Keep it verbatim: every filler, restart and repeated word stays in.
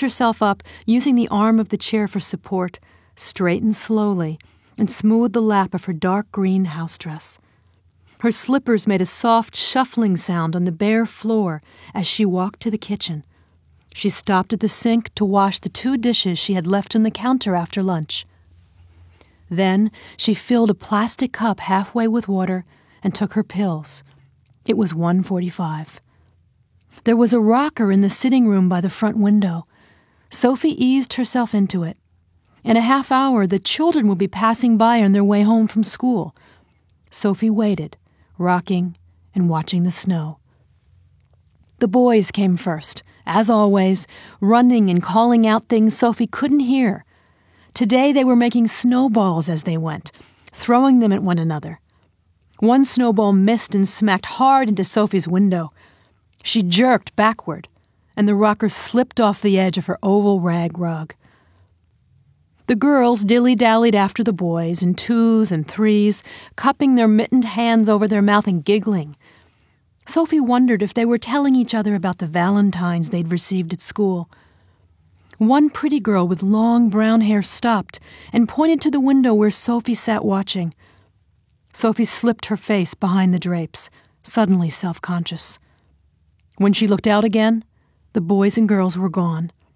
herself up, using the arm of the chair for support, straightened slowly, and smoothed the lap of her dark green house dress. Her slippers made a soft shuffling sound on the bare floor as she walked to the kitchen. She stopped at the sink to wash the two dishes she had left on the counter after lunch. Then she filled a plastic cup halfway with water and took her pills. It was one forty-five. There was a rocker in the sitting room by the front window. Sophie eased herself into it. In a half hour, the children would be passing by on their way home from school. Sophie waited, rocking and watching the snow. The boys came first, as always, running and calling out things Sophie couldn't hear. Today they were making snowballs as they went, throwing them at one another. One snowball missed and smacked hard into Sophie's window. She jerked backward, and the rocker slipped off the edge of her oval rag rug. The girls dilly-dallied after the boys in twos and threes, cupping their mittened hands over their mouth and giggling. Sophie wondered if they were telling each other about the valentines they'd received at school. One pretty girl with long brown hair stopped and pointed to the window where Sophie sat watching. Sophie slipped her face behind the drapes, suddenly self-conscious. When she looked out again, the boys and girls were gone.